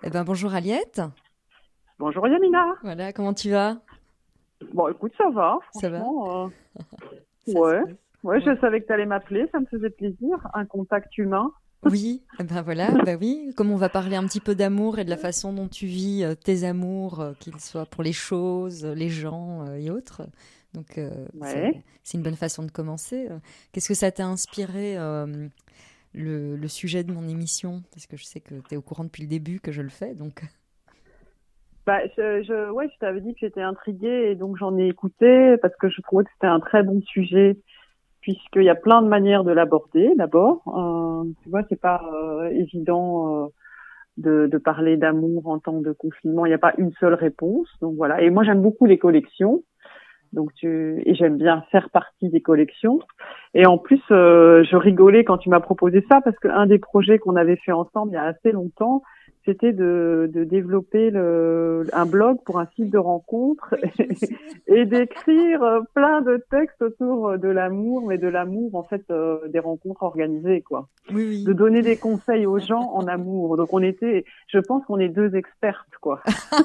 Eh ben, bonjour Aliette. Bonjour Yamina. Voilà, comment tu vas? Bon, écoute, ça va, Ça va? franchement. Ça se Ouais, passe? ouais, je Ouais. savais que tu allais m'appeler, ça me faisait plaisir. Un contact humain. Oui, eh ben voilà, bah oui, comme on va parler un petit peu d'amour et de la façon dont tu vis tes amours, qu'ils soient pour les choses, les gens et autres. Donc Ouais. c'est une bonne façon de commencer. Qu'est-ce que ça t'a inspiré le sujet de mon émission? Parce que je sais que tu es au courant depuis le début que je le fais, donc. Bah, ouais, je t'avais dit que j'étais intriguée et donc j'en ai écouté parce que je trouvais que c'était un très bon sujet puisqu'il y a plein de manières de l'aborder. D'abord, tu vois, c'est pas évident de parler d'amour en temps de confinement. Il n'y a pas une seule réponse. Donc voilà. Et moi, j'aime beaucoup les collections. Et j'aime bien faire partie des collections. Et en plus, je rigolais quand tu m'as proposé ça parce qu'un des projets qu'on avait fait ensemble il y a assez longtemps, c'était de développer un blog pour un site Oui, de rencontre oui, je me souviens. et d'écrire plein de textes autour de l'amour, mais de l'amour en fait des rencontres organisées quoi. Oui, De oui. donner des conseils aux gens en amour. Donc je pense qu'on est deux expertes quoi.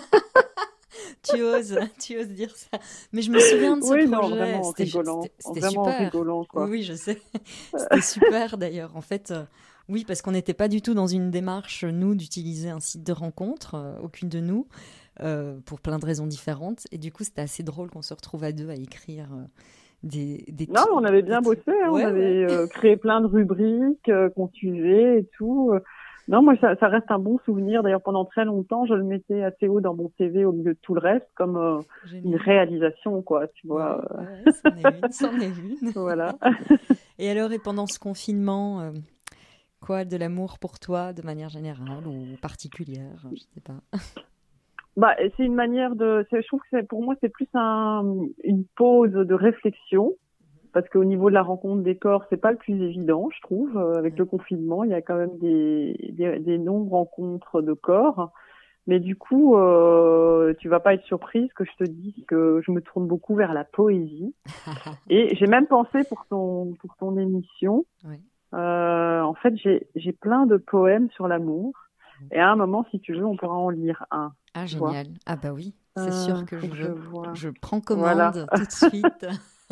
Tu oses dire ça. Mais je me souviens de ce Oui, non, projet. C'était vraiment super. rigolant Oui, quoi. oui, je sais. C'était super d'ailleurs. En fait, oui, parce qu'on n'était pas du tout dans une démarche, nous, d'utiliser un site de rencontre, aucune de nous, pour plein de raisons différentes. Et du coup, c'était assez drôle qu'on se retrouve à deux à écrire Non, on avait des bien trucs. bossé, hein, on Ouais, ouais. avait créé plein de rubriques qu'on suivait et tout. Non, moi, ça reste un bon souvenir. D'ailleurs, pendant très longtemps, je le mettais assez haut dans mon CV au milieu de tout le reste, comme une Génial. réalisation, quoi, tu vois. Ouais, ouais, ouais, c'en est une, c'en est une. Voilà. Et alors, et pendant ce confinement, quoi de l'amour pour toi de manière générale ou particulière, je sais pas. Bah, c'est une manière je trouve que pour moi, c'est plus une pause de réflexion. Parce qu'au niveau de la rencontre des corps, c'est pas le plus évident, je trouve. Avec Ouais. le confinement, il y a quand même des non-rencontres de corps. Mais du coup, tu vas pas être surprise que je te dise que je me tourne beaucoup vers la poésie. Et j'ai Ok. même pensé pour ton émission. Ouais. En fait, j'ai plein de poèmes sur l'amour. Et à un moment, si tu veux, on pourra en lire un. Ah, Tu vois. génial. Ah bah oui, c'est sûr que Faut je que je veux. vois. Je prends Voilà. commande tout de suite.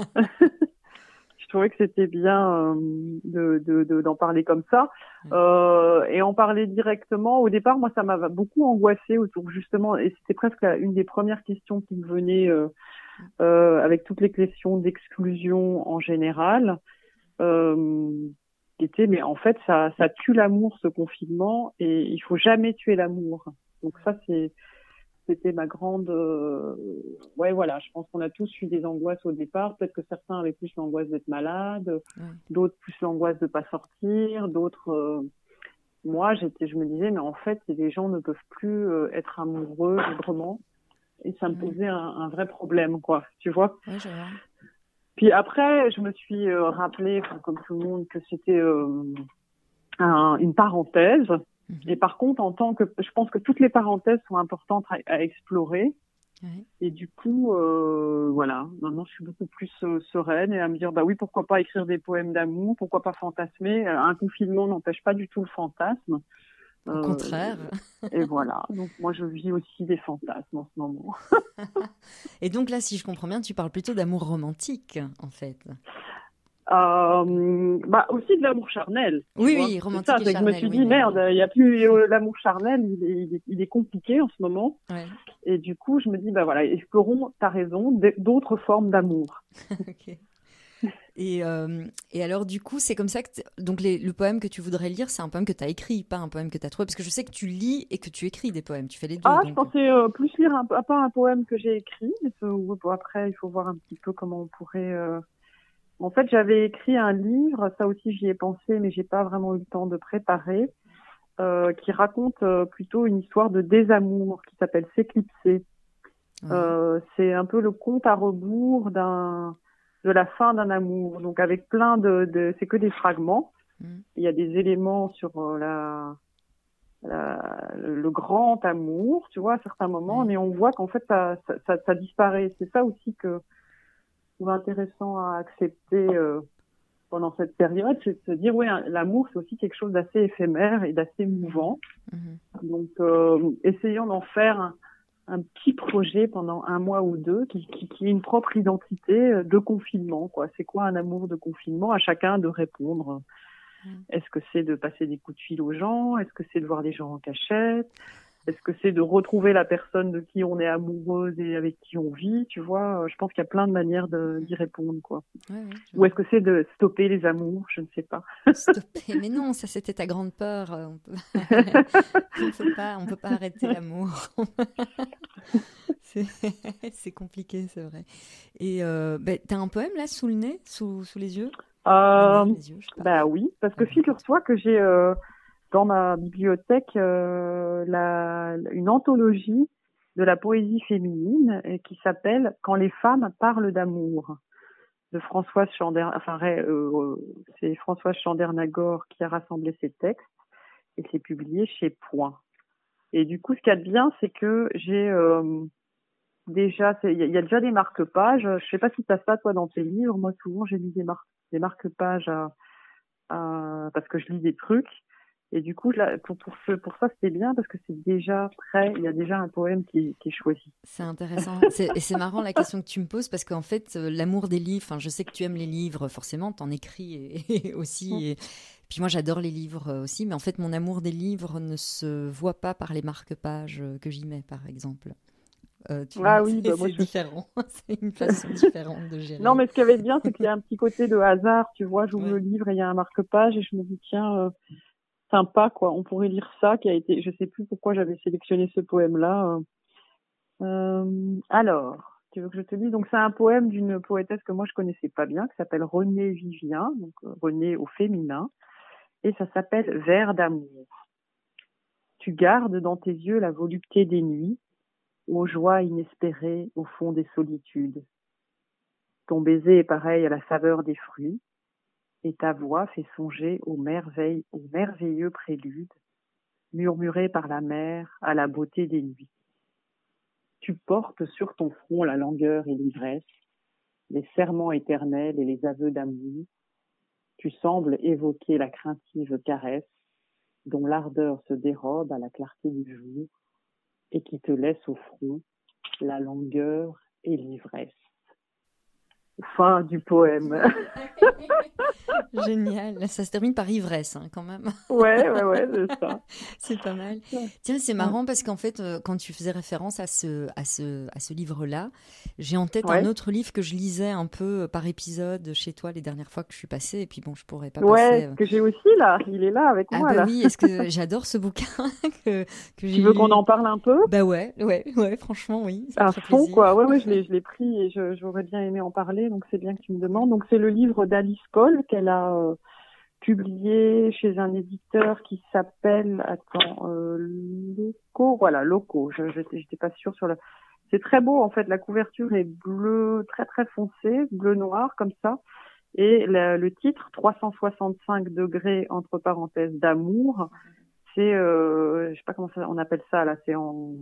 Je trouvais que c'était bien d'en parler comme ça Ouais. et en parler directement. Au départ, moi, ça m'a beaucoup angoissée autour justement, et c'était presque une des premières questions qui me venaient avec toutes les questions d'exclusion en général, euh, qui était mais en fait ça tue l'amour ce confinement et il faut jamais tuer l'amour. Donc ça c'était ma grande ouais voilà, je pense qu'on a tous eu des angoisses au départ, peut-être que certains avaient plus l'angoisse d'être malade, Ouais. d'autres plus l'angoisse de pas sortir, d'autres moi je me disais mais en fait les gens ne peuvent plus être amoureux librement et ça me Mm. posait un vrai problème quoi, tu vois. Ouais, je vois. Puis après je me suis rappelé comme tout le monde que c'était une parenthèse. Et Mhm. par contre, je pense que toutes les parenthèses sont importantes à explorer. Ouais. Et du coup, voilà, maintenant je suis beaucoup plus sereine et à me dire, bah oui, pourquoi pas écrire des poèmes d'amour, pourquoi pas fantasmer. Un confinement n'empêche pas du tout le fantasme. Au Euh, contraire. et voilà, donc moi je vis aussi des fantasmes en ce moment. Et donc là, si je comprends bien, tu parles plutôt d'amour romantique, en fait. Bah aussi de l'amour charnel, tu Oui, vois. oui, C'est romantique ça, et c'est que je me charnel, suis oui, dit, mais merde, il y a plus l'amour charnel, il est compliqué en ce moment. ouais. Et du coup, je me dis, bah voilà, explorons, t'as raison, d'autres formes d'amour. Ok. Et alors, du coup, c'est comme ça que. Donc, le poème que tu voudrais lire, c'est un poème que tu as écrit, pas un poème que tu as trouvé. Parce que je sais que tu lis et que tu écris des poèmes. Tu fais les deux. Ah, je Donc, pensais plus lire pas un poème que j'ai écrit, mais bon, après, il faut voir un petit peu comment on pourrait. En fait, j'avais écrit un livre, ça aussi j'y ai pensé, mais j'ai pas vraiment eu le temps de préparer, qui raconte plutôt une histoire de désamour qui s'appelle S'éclipser. ouais. C'est un peu le conte à rebours de la fin d'un amour, donc avec c'est que des fragments. Mm. Il y a des éléments sur le grand amour, tu vois, à certains moments, Ouais. mais on voit qu'en fait, ça disparaît. C'est ça aussi que je trouve intéressant à accepter pendant cette période, c'est de se dire, ouais, l'amour, c'est aussi quelque chose d'assez éphémère et d'assez mouvant. Donc, essayons d'en faire un petit projet pendant 1 mois ou 2 qui ait une propre identité de confinement, quoi. C'est quoi un amour de confinement? À chacun de répondre. Est-ce que c'est de passer des coups de fil aux gens? Est-ce que c'est de voir les gens en cachette? Est-ce que c'est de retrouver la personne de qui on est amoureuse et avec qui on vit? Tu vois, je pense qu'il y a plein de manières d'y répondre, quoi. Ou est-ce que c'est de stopper les amours? Je ne sais pas. Stopper, mais non, ça c'était ta grande peur. On peut pas arrêter l'amour. C'est compliqué, c'est vrai. Et t'as un poème là sous le nez, sous les yeux? Les yeux, je sais pas. Bah oui, parce que figure-toi que j'ai dans ma bibliothèque une anthologie de la poésie féminine qui s'appelle Quand les femmes parlent d'amour de Françoise c'est Françoise Chandernagor qui a rassemblé ces textes et c'est publié chez Point. Et du coup, ce qu'il y a de bien, c'est que j'ai déjà, il y a déjà des marque-pages. Je sais pas si tu as ça toi dans tes livres. Moi, souvent, j'ai mis des marque-pages parce que je lis des trucs. Et du coup, là, pour ça, c'était bien parce que c'est déjà prêt. Il y a déjà un poème qui est choisi. C'est intéressant. Et c'est marrant la question que tu me poses parce qu'en fait, l'amour des livres, je sais que tu aimes les livres, forcément, t'en écris et aussi. Et puis moi, j'adore les livres aussi. Mais en fait, mon amour des livres ne se voit pas par les marque-pages que j'y mets, par exemple. Oui, c'est différent. C'est une façon différente de gérer. Non, mais ce qui avait bien, c'est qu'il y a un petit côté de hasard. Tu vois, j'ouvre le livre et il y a un marque-page et je me dis, tiens, sympa, quoi. On pourrait lire ça, je sais plus pourquoi j'avais sélectionné ce poème-là. Alors, tu veux que je te dise? Donc, c'est un poème d'une poétesse que moi je connaissais pas bien, qui s'appelle Renée Vivien, donc Renée au féminin, et ça s'appelle Vers d'amour. Tu gardes dans tes yeux la volupté des nuits, aux joies inespérées au fond des solitudes. Ton baiser est pareil à la saveur des fruits, et ta voix fait songer aux merveilleux préludes, murmurés par la mer à la beauté des nuits. Tu portes sur ton front la langueur et l'ivresse, les serments éternels et les aveux d'amour. Tu sembles évoquer la craintive caresse, dont l'ardeur se dérobe à la clarté du jour, et qui te laisse au front la langueur et l'ivresse. Fin du poème. Génial. Ça se termine par ivresse, quand même. Ouais, c'est ça. C'est pas mal. Tiens, c'est marrant parce qu'en fait, quand tu faisais référence à ce livre-là, j'ai en tête un autre livre que je lisais un peu par épisode chez toi les dernières fois que je suis passée. Et puis bon, je pourrais pas passer. Que j'ai aussi là. Il est là avec moi. Ah bah là. oui, est-ce que j'adore ce bouquin que j'ai Tu veux qu'on en parle un peu? Bah ouais, franchement, oui. À fond, quoi. Ouais, je l'ai pris et j'aurais bien aimé en parler, donc c'est bien que tu me demandes. Donc c'est le livre d'Alice Cole qu'elle a publié chez un éditeur qui s'appelle, Loco. Voilà, Loco. J'étais pas sûre sur C'est très beau en fait. La couverture est bleu, très très foncé, bleu noir comme ça. Et le titre 365 degrés entre parenthèses d'amour. C'est, je sais pas comment on appelle ça là, c'est en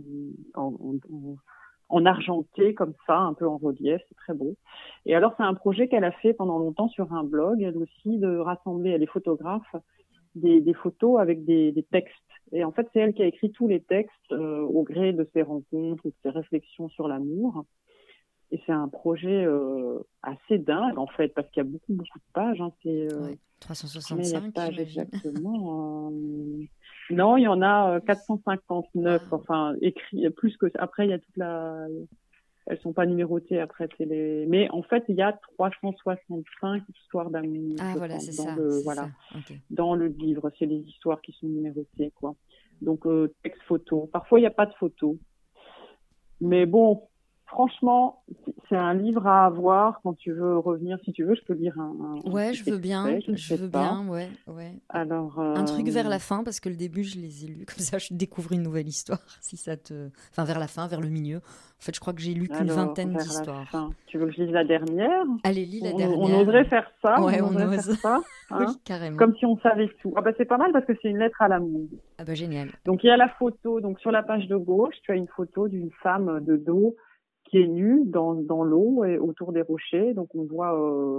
argenté comme ça, un peu en relief, c'est très beau. Et alors c'est un projet qu'elle a fait pendant longtemps sur un blog, elle aussi, de rassembler, elle est photographe, des photos avec des textes. Et en fait c'est elle qui a écrit tous les textes au gré de ses rencontres, de ses réflexions sur l'amour. Et c'est un projet assez dingue en fait, parce qu'il y a beaucoup de pages. Hein, c'est 365 pages exactement. Non, il y en a 459. Enfin, écrit plus que. Après, il y a elles sont pas numérotées. Après, Mais en fait, il y a 365 histoires d'amour. Ah voilà, c'est ça. Okay. Dans le livre, c'est les histoires qui sont numérotées, quoi. Donc texte, photo. Parfois, il n'y a pas de photo. Mais bon. Franchement, c'est un livre à avoir quand tu veux revenir. Si tu veux, je peux lire Ouais, je veux bien. Ouais. Alors, un truc vers la fin, parce que le début, je les ai lus. Comme ça, je découvre une nouvelle histoire. Si ça te... Enfin, vers la fin, vers le milieu. En fait, je crois que j'ai lu qu'une vingtaine d'histoires. Tu veux que je lise la dernière? Allez, lis la dernière. On oserait faire ça. Ouais, on ose. Faire ça, hein, oui, carrément. Comme si on savait tout. Ah bah, c'est pas mal parce que c'est une lettre à l'amour. Ah bah, génial. Donc, il y a la photo. Donc, sur la page de gauche, tu as une photo d'une femme de dos pieds nus dans l'eau et autour des rochers. Donc on voit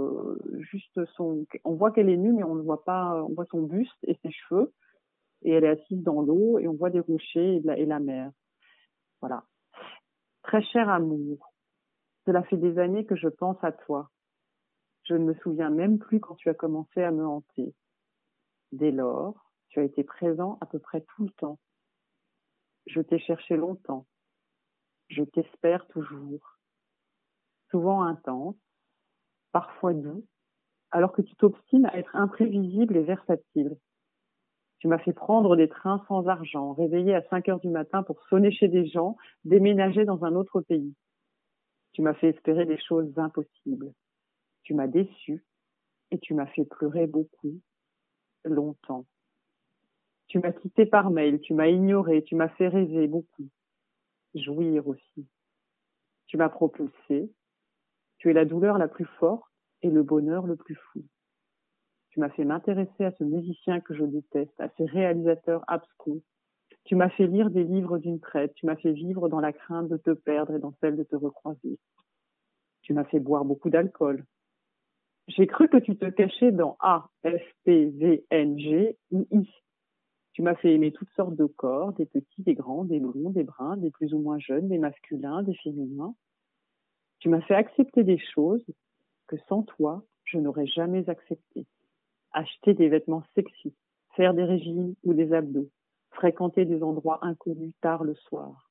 on voit qu'elle est nue, mais on ne voit pas, on voit son buste et ses cheveux. Et elle est assise dans l'eau et on voit des rochers et la mer. Voilà. Très cher amour, cela fait des années que je pense à toi. Je ne me souviens même plus quand tu as commencé à me hanter. Dès lors, tu as été présent à peu près tout le temps. Je t'ai cherché longtemps. Je t'espère toujours. Souvent intense, parfois doux, alors que tu t'obstines à être imprévisible et versatile. Tu m'as fait prendre des trains sans argent, réveiller à 5 heures du matin pour sonner chez des gens, déménager dans un autre pays. Tu m'as fait espérer des choses impossibles. Tu m'as déçu et tu m'as fait pleurer beaucoup, longtemps. Tu m'as quitté par mail, tu m'as ignoré, tu m'as fait rêver beaucoup, jouir aussi. Tu m'as propulsé. Tu es la douleur la plus forte et le bonheur le plus fou. Tu m'as fait m'intéresser à ce musicien que je déteste, à ces réalisateurs abscons. Tu m'as fait lire des livres d'une traite. Tu m'as fait vivre dans la crainte de te perdre et dans celle de te recroiser. Tu m'as fait boire beaucoup d'alcool. J'ai cru que tu te cachais dans A, F, P, V, N, G ou I. Tu m'as fait aimer toutes sortes de corps, des petits, des grands, des blonds, des bruns, des plus ou moins jeunes, des masculins, des féminins. Tu m'as fait accepter des choses que sans toi, je n'aurais jamais acceptées. Acheter des vêtements sexy, faire des régimes ou des abdos, fréquenter des endroits inconnus tard le soir.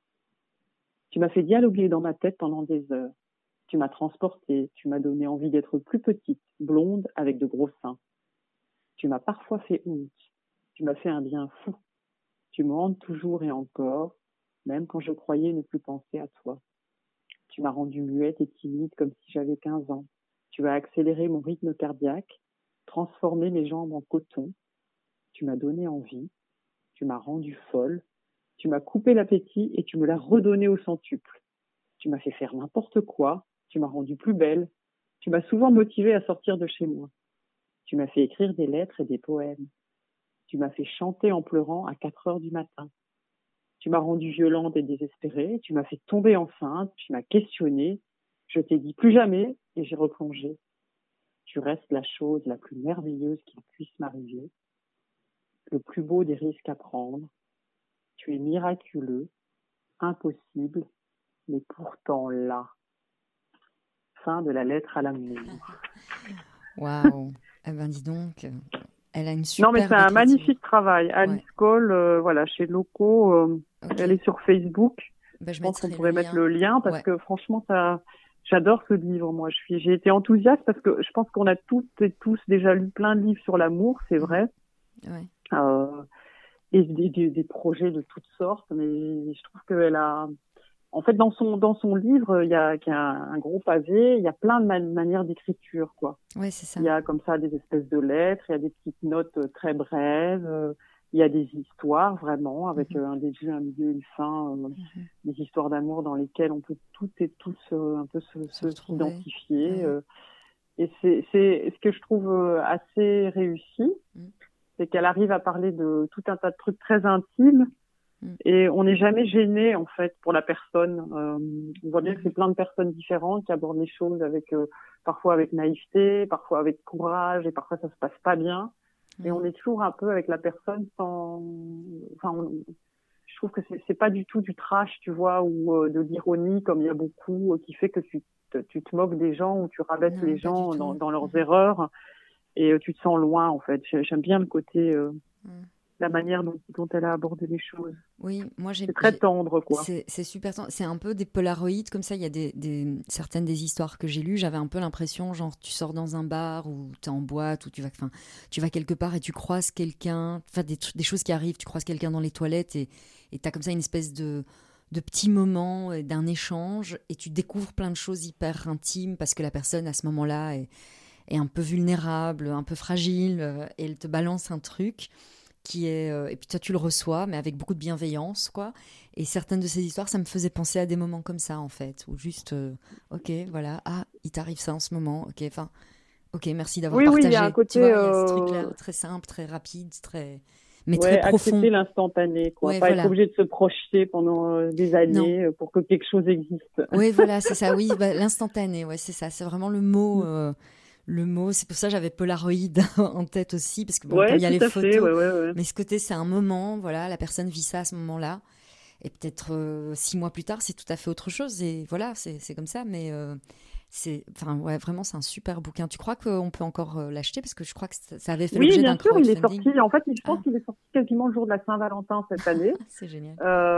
Tu m'as fait dialoguer dans ma tête pendant des heures. Tu m'as transportée, tu m'as donné envie d'être plus petite, blonde, avec de gros seins. Tu m'as parfois fait honte. Tu m'as fait un bien fou. Tu me hantes toujours et encore, même quand je croyais ne plus penser à toi. Tu m'as rendue muette et timide comme si j'avais 15 ans. Tu as accéléré mon rythme cardiaque, transformé mes jambes en coton. Tu m'as donné envie. Tu m'as rendue folle. Tu m'as coupé l'appétit et tu me l'as redonné au centuple. Tu m'as fait faire n'importe quoi. Tu m'as rendue plus belle. Tu m'as souvent motivée à sortir de chez moi. Tu m'as fait écrire des lettres et des poèmes. Tu m'as fait chanter en pleurant à 4 heures du matin. Tu m'as rendue violente et désespérée. Tu m'as fait tomber enceinte. Tu m'as questionnée. Je t'ai dit plus jamais et j'ai replongé. Tu restes la chose la plus merveilleuse qui puisse m'arriver. Le plus beau des risques à prendre. Tu es miraculeux, impossible, mais pourtant là. Fin de la lettre à l'amour. Waouh. Eh ben, dis donc, elle a une Non, mais superbe c'est un écriture. magnifique travail. Alice Ouais. Cole, voilà, chez Loco, Ok. elle est sur Facebook. Ben, Je je pense qu'on mettrai le pourrait mettre lien. le lien parce Ouais. que franchement, j'adore ce livre. Moi, j'ai été enthousiaste parce que je pense qu'on a toutes et tous déjà lu plein de livres sur l'amour, c'est vrai. Ouais. Euh, et des projets de toutes sortes, mais je trouve qu'elle a, en fait, dans son livre, qu'il y a un gros pavé, il y a plein de manières d'écriture, quoi. Ouais, c'est ça. Il y a comme ça des espèces de lettres, il y a des petites notes très brèves, il y a des histoires vraiment avec un début, un milieu, une fin, des histoires d'amour dans lesquelles on peut toutes et tous un peu Se retrouver. s'identifier. Ouais. Et c'est ce que je trouve assez réussi, c'est qu'elle arrive à parler de tout un tas de trucs très intimes. Et on n'est jamais gêné en fait pour la personne. On voit bien que c'est plein de personnes différentes qui abordent les choses avec parfois avec naïveté, parfois avec courage, et parfois ça se passe pas bien. Et on est toujours un peu avec la personne sans. Enfin, je trouve que c'est pas du tout du trash, tu vois, ou de l'ironie comme il y a beaucoup qui fait que tu te moques des gens ou tu rabaisses les gens dans leurs erreurs et tu te sens loin en fait. J'aime bien le côté. La manière dont elle a abordé les choses. Oui, moi c'est très tendre, quoi. C'est super tendre. C'est un peu des polaroïdes comme ça. Il y a certaines des histoires que j'ai lues. J'avais un peu l'impression, genre, tu sors dans un bar ou tu es en boîte ou tu vas quelque part et tu croises quelqu'un. Enfin, des choses qui arrivent. Tu croises quelqu'un dans les toilettes et tu as comme ça une espèce de petits moments, d'un échange et tu découvres plein de choses hyper intimes parce que la personne à ce moment-là est un peu vulnérable, un peu fragile et elle te balance un truc qui est et puis toi tu le reçois mais avec beaucoup de bienveillance quoi, et certaines de ces histoires ça me faisait penser à des moments comme ça en fait où juste ok voilà, ah il t'arrive ça en ce moment, ok merci d'avoir Oui, il y a partagé, un côté tu vois, il y a ce truc là très simple, très rapide, très mais très Ouais, profond. accepter l'instantané, quoi. Ouais, Pas être voilà. obligé de se projeter pendant des Non. années pour que quelque chose existe. Ouais, voilà, c'est ça. Oui, bah, l'instantané, ouais, c'est ça. C'est vraiment le mot. Mm. Le mot, c'est pour ça que j'avais Polaroid en tête aussi, parce que bon, comme Ouais, il y a tout les à fait. photos, Ouais, ouais, ouais. mais ce côté, c'est un moment, voilà, la personne vit ça à ce moment-là, et peut-être 6 mois plus tard, c'est tout à fait autre chose, et voilà, c'est comme ça, mais enfin, ouais, vraiment, c'est un super bouquin. Tu crois qu'on peut encore l'acheter, parce que je crois que ça avait fait Oui, l'objet bien d'un sûr, il est crowdfunding. sorti. En fait, je pense Ah, qu'il est sorti quasiment le jour de la Saint-Valentin cette année. c'est génial.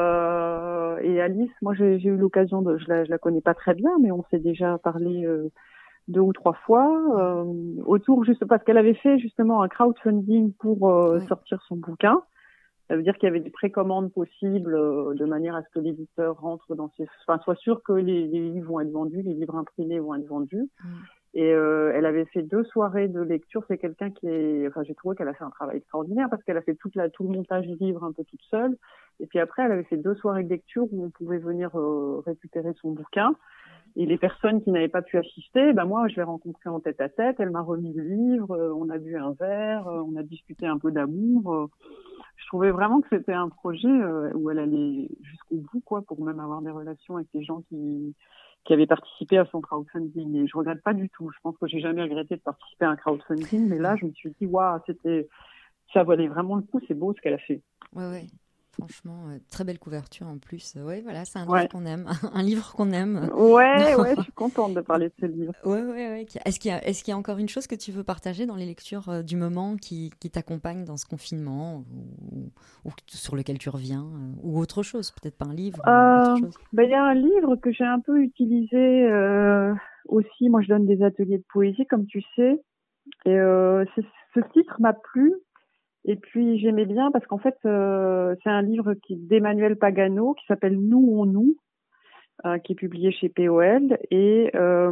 Et Alice, moi, j'ai eu l'occasion je la connais pas très bien, mais on s'est déjà parlé 2 ou 3 fois Mhm. autour, juste parce qu'elle avait fait justement un crowdfunding pour Ouais, sortir son bouquin. Ça veut dire qu'il y avait des précommandes possibles de manière à ce que l'éditeur rentre dans ses, enfin, soit sûr que les livres vont être vendus, les livres imprimés vont être vendus. mm, Et elle avait fait 2 soirées de lecture. C'est quelqu'un qui est, enfin, j'ai trouvé qu'elle a fait un travail extraordinaire parce qu'elle a fait tout le montage du livre un peu toute seule. Et puis après, elle avait fait 2 soirées de lecture où on pouvait venir récupérer son bouquin. Et les personnes qui n'avaient pas pu assister, ben moi, je l'ai rencontrée en tête à tête. Elle m'a remis le livre, on a bu un verre, on a discuté un peu d'amour. Je trouvais vraiment que c'était un projet où elle allait jusqu'au bout, quoi, pour même avoir des relations avec les gens qui avaient participé à son crowdfunding. Et je regrette pas du tout. Je pense que j'ai jamais regretté de participer à un crowdfunding, mais là, je me suis dit, waouh, ça valait vraiment le coup. C'est beau ce qu'elle a fait. ouais, ouais. Franchement, très belle couverture en plus. Ouais, voilà, c'est un livre Ouais. qu'on aime, un livre qu'on aime. Ouais, ouais, je suis contente de parler de ce livre. Ouais, ouais, ouais. Est-ce qu'il y a encore une chose que tu veux partager dans les lectures du moment qui t'accompagne dans ce confinement ou sur lequel tu reviens ou autre chose, peut-être pas un livre, autre chose. Ben, il y a un livre que j'ai un peu utilisé aussi. Moi, je donne des ateliers de poésie, comme tu sais. Et ce titre m'a plu. Et puis j'aimais bien parce qu'en fait c'est un livre d'Emmanuel Pagano qui s'appelle Nous on nous, qui est publié chez POL. Et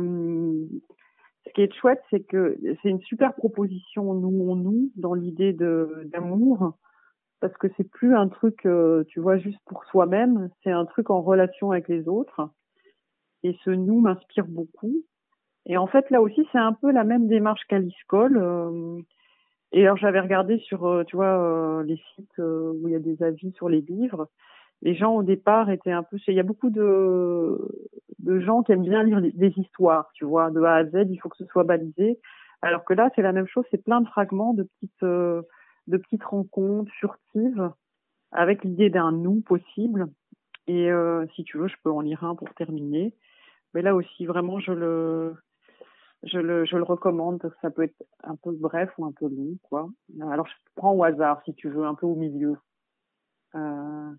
ce qui est chouette, c'est que c'est une super proposition Nous on nous dans l'idée d'amour, parce que c'est plus un truc tu vois juste pour soi-même, c'est un truc en relation avec les autres. Et ce nous m'inspire beaucoup. Et en fait là aussi c'est un peu la même démarche qu'Alice Cole. Et alors j'avais regardé sur, tu vois, les sites où il y a des avis sur les livres. Les gens au départ étaient un peu, il y a beaucoup de gens qui aiment bien lire des histoires, tu vois, de A à Z, il faut que ce soit balisé. Alors que là, c'est la même chose, c'est plein de fragments de petites rencontres furtives avec l'idée d'un nous possible. Et si tu veux, je peux en lire un pour terminer. Mais là aussi, vraiment, je le recommande parce que ça peut être un peu bref ou un peu long, quoi. Alors, je prends au hasard, si tu veux, un peu au milieu. Euh,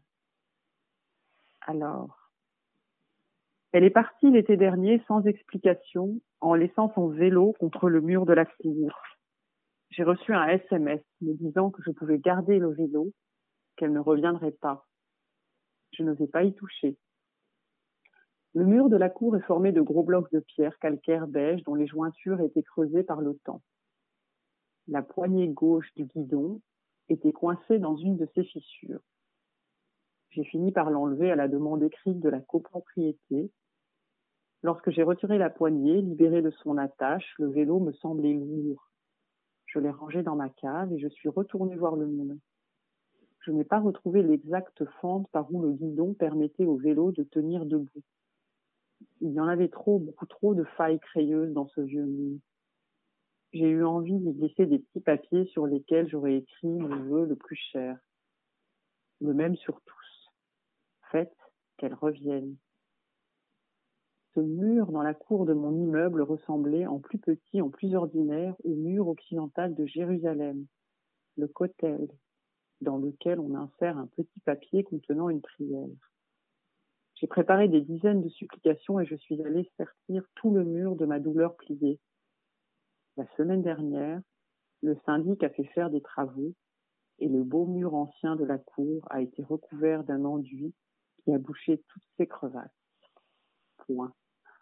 alors, elle est partie l'été dernier sans explication, en laissant son vélo contre le mur de la cour. J'ai reçu un SMS me disant que je pouvais garder le vélo, qu'elle ne reviendrait pas. Je n'osais pas y toucher. Le mur de la cour est formé de gros blocs de pierre calcaire beige dont les jointures étaient creusées par le temps. La poignée gauche du guidon était coincée dans une de ces fissures. J'ai fini par l'enlever à la demande écrite de la copropriété. Lorsque j'ai retiré la poignée, libérée de son attache, le vélo me semblait lourd. Je l'ai rangé dans ma cave et je suis retournée voir le mur. Je n'ai pas retrouvé l'exacte fente par où le guidon permettait au vélo de tenir debout. Il y en avait trop, beaucoup trop de failles crayeuses dans ce vieux mur. J'ai eu envie d'y glisser des petits papiers sur lesquels j'aurais écrit mon vœu le plus cher. Le même sur tous. Faites qu'elle revienne. Ce mur dans la cour de mon immeuble ressemblait, en plus petit, en plus ordinaire, au mur occidental de Jérusalem, le kotel, dans lequel on insère un petit papier contenant une prière. J'ai préparé des dizaines de supplications et je suis allée sertir tout le mur de ma douleur pliée. La semaine dernière, le syndic a fait faire des travaux et le beau mur ancien de la cour a été recouvert d'un enduit qui a bouché toutes ses crevasses. Point.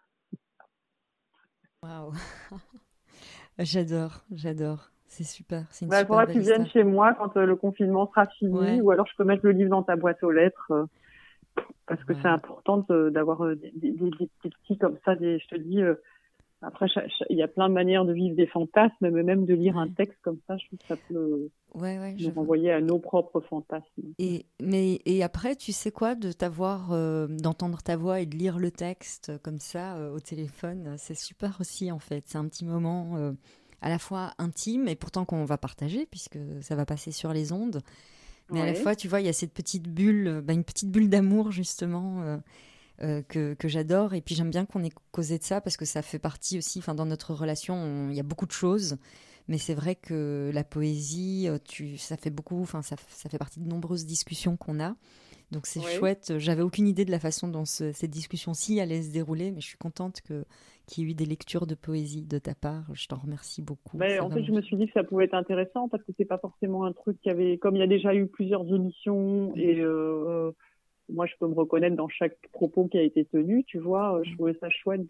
Waouh, j'adore, j'adore. C'est super, c'est une Il super faudra que belle tu viennes histoire. chez moi quand le confinement sera fini, Ouais, ou alors je peux mettre le livre dans ta boîte aux lettres, parce que c'est waouh. important d'avoir des petits comme ça, je te dis, Après, il y a plein de manières de vivre des fantasmes, mais même de lire un Ouais. texte comme ça, je trouve que ça peut Ouais, je nous vois. renvoyer à nos propres fantasmes. Et après, tu sais quoi, d'entendre ta voix et de lire le texte comme ça au téléphone, c'est super aussi en fait. C'est un petit moment à la fois intime et pourtant qu'on va partager puisque ça va passer sur les ondes. Mais à la Ouais. fois, tu vois, il y a cette petite bulle, une petite bulle d'amour justement que j'adore. Et puis j'aime bien qu'on ait causé de ça parce que ça fait partie aussi, enfin dans notre relation, il y a beaucoup de choses. Mais c'est vrai que la poésie, ça fait beaucoup, enfin ça fait partie de nombreuses discussions qu'on a. Donc c'est Ouais. chouette. J'avais aucune idée de la façon dont cette discussion-ci allait se dérouler, mais je suis contente qu'il y ait eu des lectures de poésie de ta part. Je t'en remercie beaucoup. Ben, C'est en fait, vraiment. je me suis dit que ça pouvait être intéressant parce que c'est pas forcément un truc qui avait, comme il y a déjà eu plusieurs émissions Mm, et moi, je peux me reconnaître dans chaque propos qui a été tenu, tu vois. Je mm. trouvais ça chouette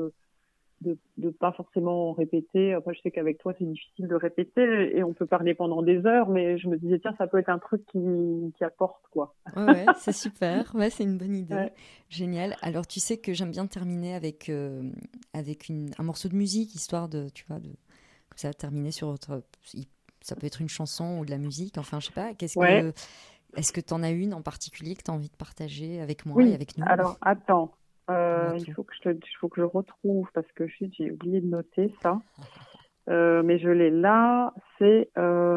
de pas forcément répéter. Après, je sais qu'avec toi, c'est difficile de répéter et on peut parler pendant des heures, mais je me disais, tiens, ça peut être un truc qui apporte, quoi. Ouais, c'est super. Ouais, c'est une bonne idée. Ouais. Génial. Alors, tu sais que j'aime bien terminer avec un morceau de musique, histoire de, tu vois, comme ça, terminer sur autre. Ça peut être une chanson ou de la musique. Enfin, je sais pas. Ouais. Est-ce que tu en as une en particulier que tu as envie de partager avec moi et Oui. avec nous? Alors, attends. Dis-moi Il tout. faut que je retrouve parce que j'ai oublié de noter ça. Mais je l'ai là. C'est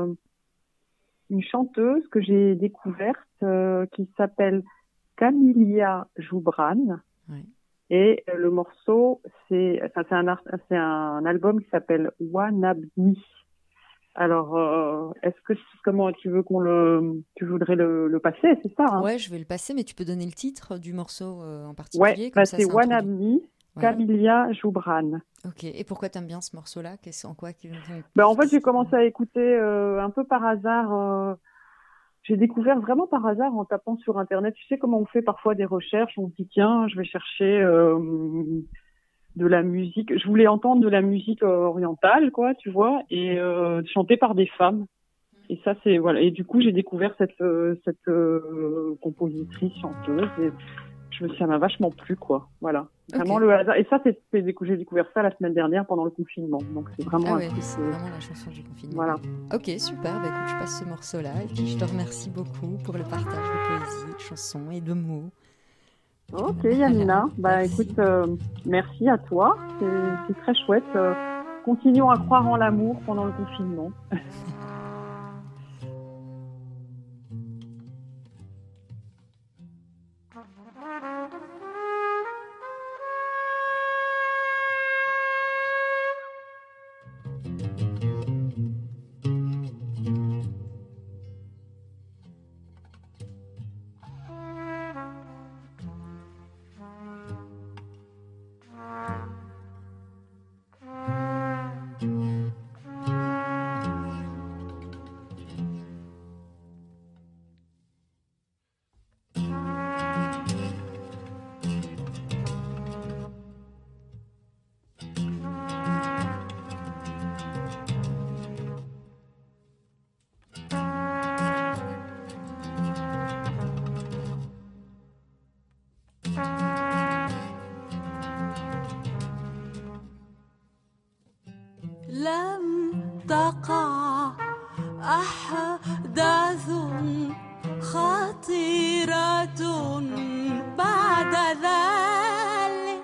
une chanteuse que j'ai découverte qui s'appelle Camilla Joubran. Ouais. Et le morceau, c'est un album qui s'appelle Wanabni. Alors, comment tu voudrais le passer, c'est ça, hein? Ouais, je vais le passer, mais tu peux donner le titre du morceau en Ouais, particulier, comme bah ça, c'est ça introduit. Wanabni, Ouais. Camilla Joubran. Ok. Et pourquoi t'aimes bien ce morceau-là? En quoi Ben, en fait, j'ai qu'est-ce qui- commencé à écouter un peu par hasard. J'ai découvert vraiment par hasard en tapant sur Internet. Tu sais comment on fait parfois des recherches, on se dit tiens, je vais chercher de la musique. Je voulais entendre de la musique orientale, quoi, tu vois, et chantée par des femmes. Et ça, c'est voilà. Et du coup, j'ai découvert cette compositrice chanteuse. Et ça m'a vachement plu, quoi. Voilà, Ok. vraiment le hasard. Et ça, j'ai découvert ça la semaine dernière pendant le confinement. Donc c'est Ah vraiment un ouais, truc. c'est vraiment la chanson du confinement. Voilà. Ok, super. Bah écoute, je passe ce morceau-là et puis je te remercie beaucoup pour le partage de poésie, de chansons et de mots. Ok, Voilà, Yamina. Bah merci. écoute, merci à toi. C'est très chouette. Continuons à croire en l'amour pendant le confinement. لم تقع أحداث خطيرة بعد ذلك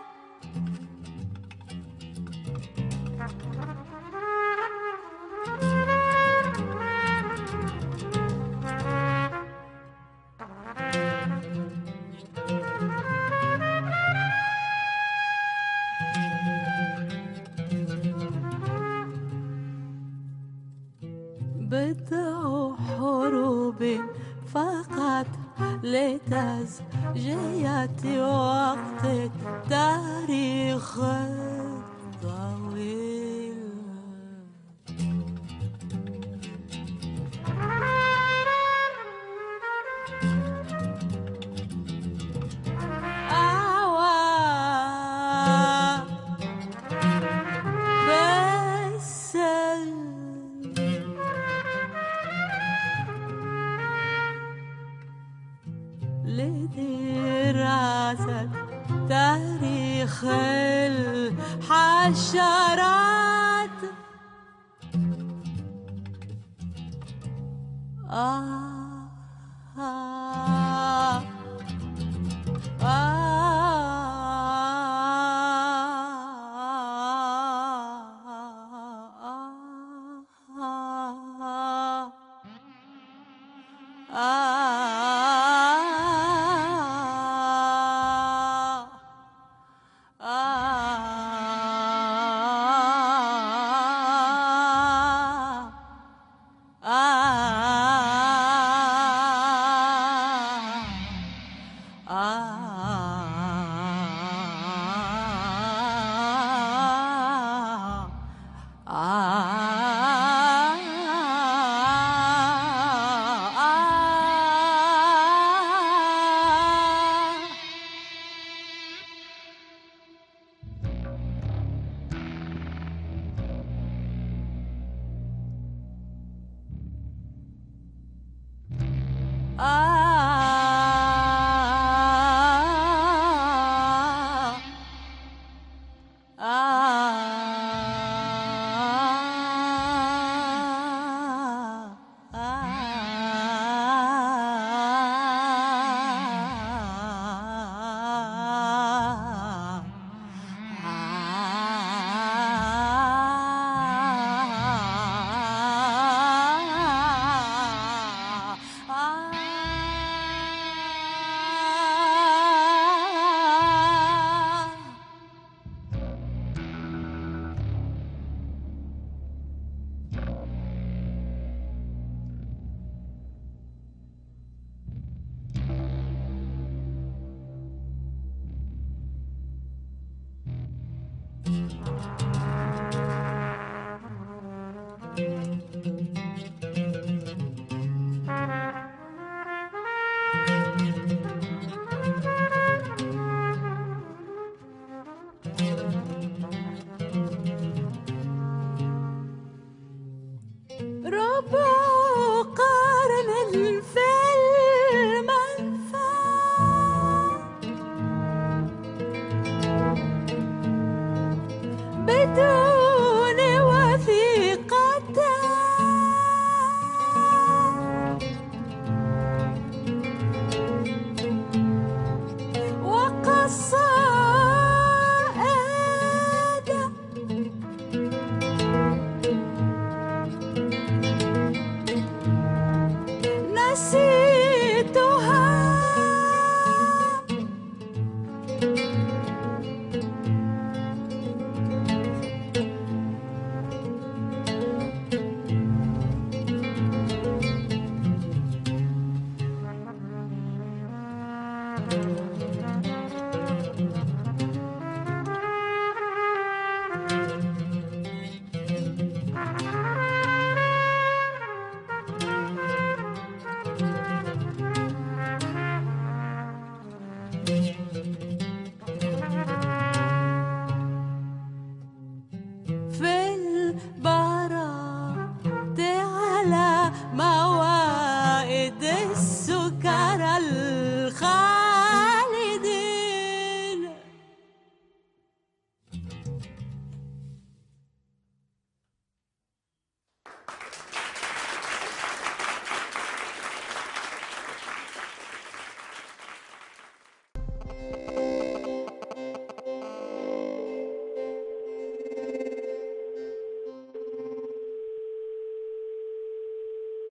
بضع حروب فقط لتسجية وقت التاريخ الطويل أعوام بالسلم لدراسة تاريخ عشرات ربع قرن الفيلم بدون